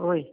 Oi.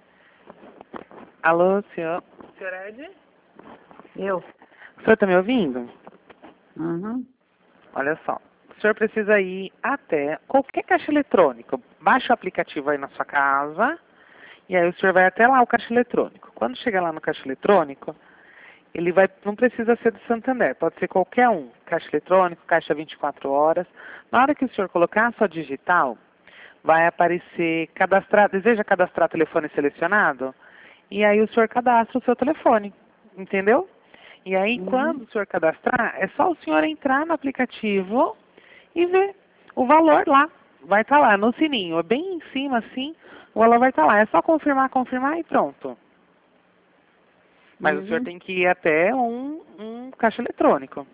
Alô, senhor? Senhor Ed? Eu? O senhor está me ouvindo? Uhum. Olha só. O senhor precisa ir até qualquer caixa eletrônico. Baixa o aplicativo aí na sua casa e aí o senhor vai até lá o caixa eletrônico. Quando chegar lá no caixa eletrônico, ele vai, não precisa ser do Santander, pode ser qualquer um. Caixa eletrônico, caixa 24 horas. Na hora que o senhor colocar a sua digital, vai aparecer cadastrar, deseja cadastrar telefone selecionado? E aí o senhor cadastra o seu telefone, entendeu? E aí quando o senhor cadastrar, é só o senhor entrar no aplicativo e ver o valor lá. Vai estar lá no sininho, é bem em cima assim, o valor vai estar lá. É só confirmar, confirmar e pronto. Mas o senhor tem que ir até um caixa eletrônico.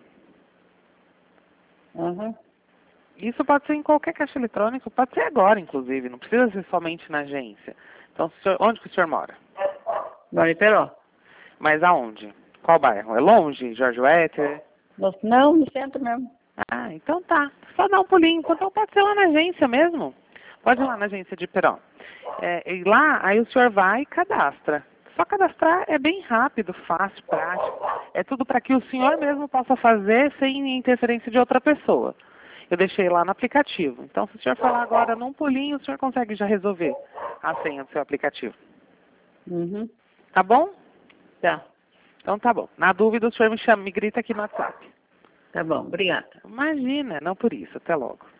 Uhum. Isso pode ser em qualquer caixa eletrônico, pode ser agora, inclusive, não precisa ser somente na agência. Então, onde que o senhor mora? Guariperó. Mas aonde? Qual bairro? É longe? Jorge Wetter? Não, no centro mesmo. Ah, então tá. Só dá um pulinho. Então pode ser lá na agência mesmo. Pode ir lá na agência de Peró. E lá, aí o senhor vai e cadastra. Só cadastrar é bem rápido, fácil, prático. É tudo para que o senhor mesmo possa fazer sem interferência de outra pessoa. Eu deixei lá no aplicativo. Então, se o senhor falar agora num pulinho, o senhor consegue já resolver a senha do seu aplicativo. Uhum. Tá bom? Tá. Então tá bom. Na dúvida, o senhor me chama, me grita aqui no WhatsApp. Tá bom, obrigada. Imagina, não por isso. Até logo.